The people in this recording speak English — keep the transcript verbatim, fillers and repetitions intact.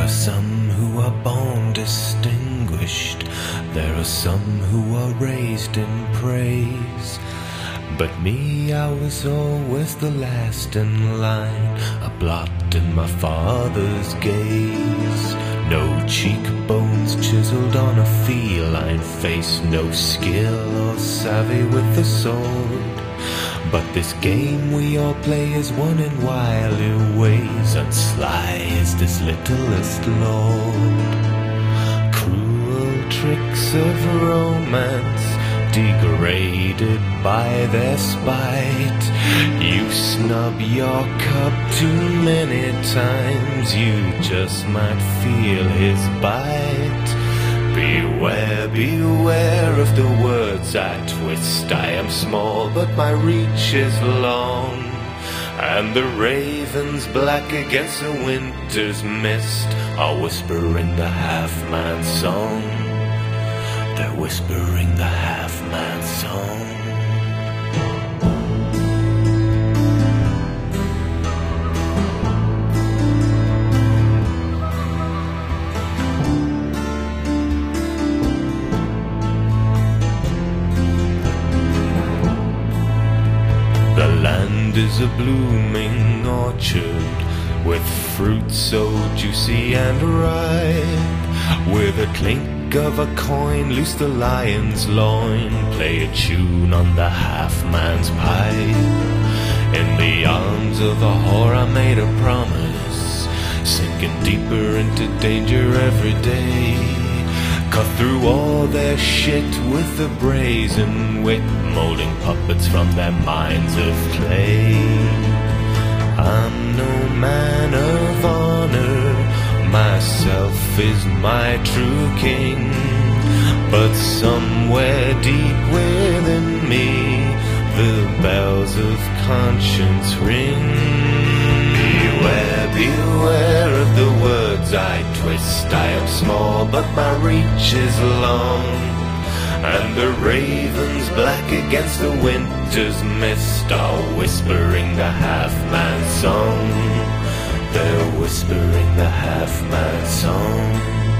are some who are born distinguished, there are some who are raised in praise. But me, I was always the last in line, a blot in my father's gaze. No cheekbones chiseled on a feline face, no skill or savvy with the sword. But this game we all play is won in wily ways, and sly is this littlest lord. Cruel tricks of romance, degraded by their spite. You snub your cup too many times, you just might feel his bite. Beware, beware of the words I twist. I am small, but my reach is long, and the ravens black against the winter's mist are whispering the half-man's song. They're whispering the half-man's song. The land is a blooming orchard, with fruit so juicy and ripe. With a clink of a coin, loose the lion's loin, play a tune on the half-man's pipe. In the arms of a whore I made a promise, sinking deeper into danger every day. Cut through all their shit with a brazen wit, molding puppets from their minds of clay. I'm no man of honor, myself is my true king, but somewhere deep within me the bells of conscience ring. Beware, beware of the words I twist. I am small, but my reach is long, and the ravens black against the winter's mist are whispering the half-man's song. They're whispering the half-man's song.